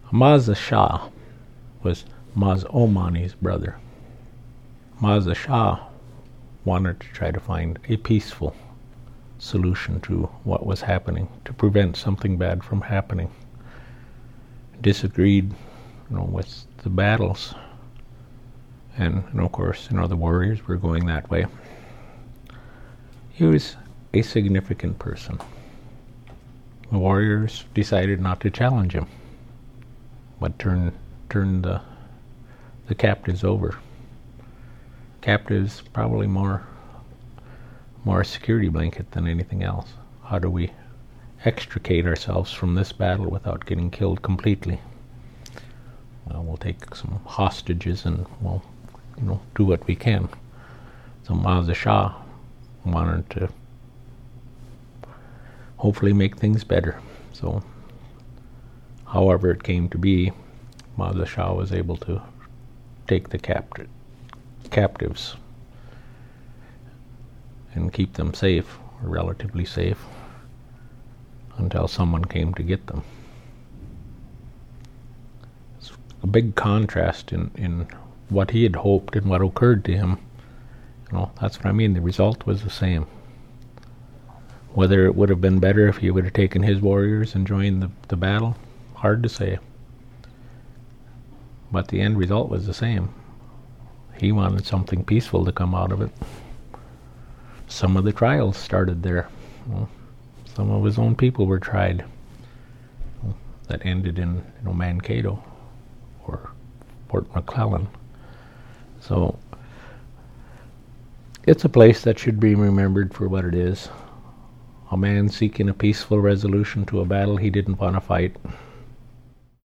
Mazda Shah was Maz Omani's brother. Mazda Shah wanted to try to find a peaceful solution to what was happening, to prevent something bad from happening. Disagreed, with the battles, and of course, the warriors were going that way. He was a significant person. The warriors decided not to challenge him, but turn the captives over. Captives probably more a security blanket than anything else. How do we extricate ourselves from this battle without getting killed completely? Well, we'll take some hostages and we'll, do what we can. So Mazda Shah wanted to hopefully make things better. So, however it came to be, Mazda Shah was able to take the captives and keep them safe, or relatively safe, until someone came to get them. It's a big contrast in what he had hoped and what occurred to him. That's what I mean. The result was the same. Whether it would have been better if he would have taken his warriors and joined the battle, hard to say. But the end result was the same. He wanted something peaceful to come out of it. Some of the trials started there. Some of his own people were tried. That ended in Mankato or Fort McClellan. So it's a place that should be remembered for what it is. A man seeking a peaceful resolution to a battle he didn't want to fight.